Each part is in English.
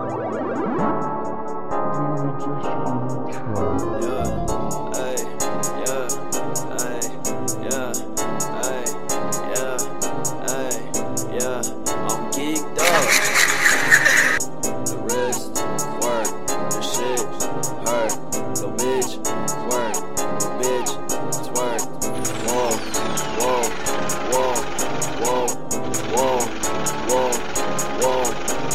I'm geeked up. The wrist, work, the shit, hurt. The bitch, work, the bitch, twerk. Whoa, whoa, whoa, whoa, whoa, whoa, whoa,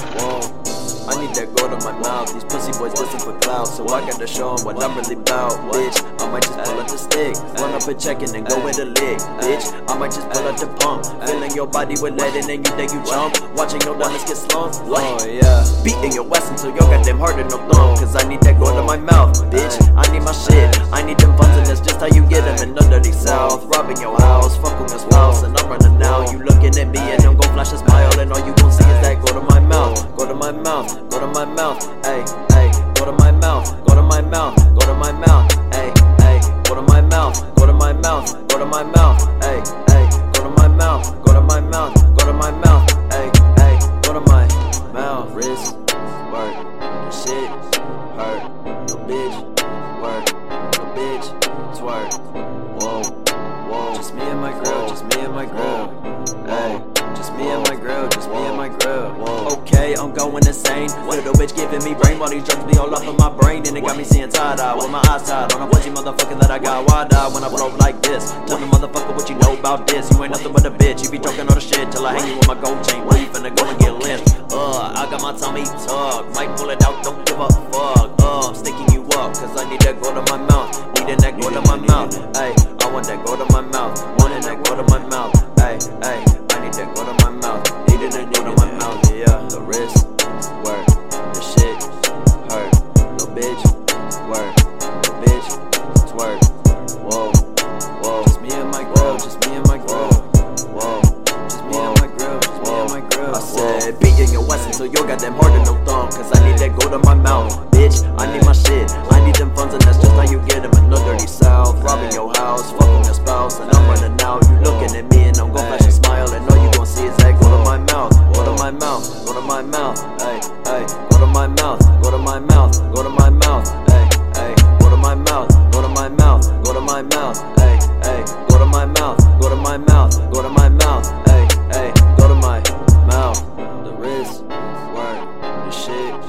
whoa. I need that gold in my mouth. These pussy boys listen for clout, so I gotta show 'em what I'm really bout, bitch. I might just pull up the stick, run up a check and then go with a lick, bitch. I might just pull up the pump, filling your body with lead and then you think you jump, watching your diamonds get slumped. Oh yeah, beating your West until your goddamn heart and no thumb. Cause I need that gold in my mouth, bitch. I need my shit, I need them funds and that's just how you get them in the dirty South. Robbing your house, fucking your spouse, and I'm running now. You looking at me and I'm gon' flash a smile, and all you gon' see is that gold in my mouth, gold in my mouth, gold in my mouth, ayy, ayy, gold in my mouth, gold in my mouth, gold in my mouth, ayy, ayy, gold in my mouth, gold in my mouth, gold in my mouth, ayy, ayy, gold in my mouth, gold in my mouth, gold in my mouth, ayy, ayy, gold in my mouth. Wrist, work, the shit, hurt, no bitch, work, no bitch, twerk. Whoa, whoa, just me and my girl, just me and my girl, ayy. Just me and my girl, just me and my girl. Okay, I'm going insane. Little bitch giving me brain while these drugs be all up in my brain, and it got me seeing tie-dye with my eyes tied on a pussy motherfucker that I got wide-eyed when I blow like this. Tell me motherfucker what you know about this. You ain't nothing but a bitch. You be talking all the shit till I hang you with my gold chain. Where you finna go and get lynched? I got my tummy tucked. Might pull it out, don't give a fuck. I'm sticking you up, cause I need that gold in my mouth. Needing that gold in my mouth. Ayy, I want that gold in my mouth. Wanting that gold in my mouth. Ayy, ayy. I need that gold in my mouth, needed that gold in my mouth, yeah. The wrist, work, the shit, hurt, little bitch, work, little bitch, twerk. Whoa, whoa, just me and my girl, just me and my girl. Whoa, just me and my girl, just me and my girl. I said, beating your West until your goddamn heart and no thumb, cause I need that gold in my mouth, bitch. I need my shit, I need them funds and that's just how you get them in the dirty South. Robbing your house, fucking your spouse, and I'm running out. You looking at me and I'm gon' flash a smile, and all you gon' see is that gold in my mouth, gold in my mouth, gold in my mouth, ayy, ayy, gold in my mouth, gold in my mouth, gold in my mouth, ayy, ayy, gold in my mouth, gold in my mouth, gold in my mouth, ayy, ayy, gold in my mouth, gold in my mouth, gold in my mouth, ayy, ayy, gold in my mouth. The wrist, work, the shit.